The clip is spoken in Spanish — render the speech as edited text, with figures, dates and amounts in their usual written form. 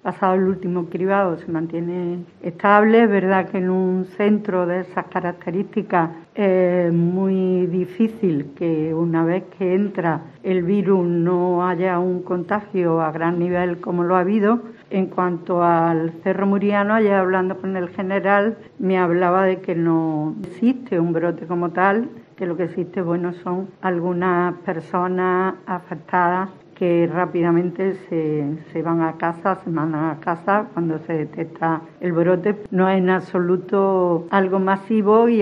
pasado el último cribado se mantiene estable. Es verdad que en un centro de esas características es muy difícil que una vez que entra el virus no haya un contagio a gran nivel como lo ha habido. En cuanto al Cerro Muriano, ayer hablando con el general me hablaba de que no existe un brote como tal, que lo que existe, son algunas personas afectadas que rápidamente se van a casa, se mandan a casa cuando se detecta el brote. No es en absoluto algo masivo y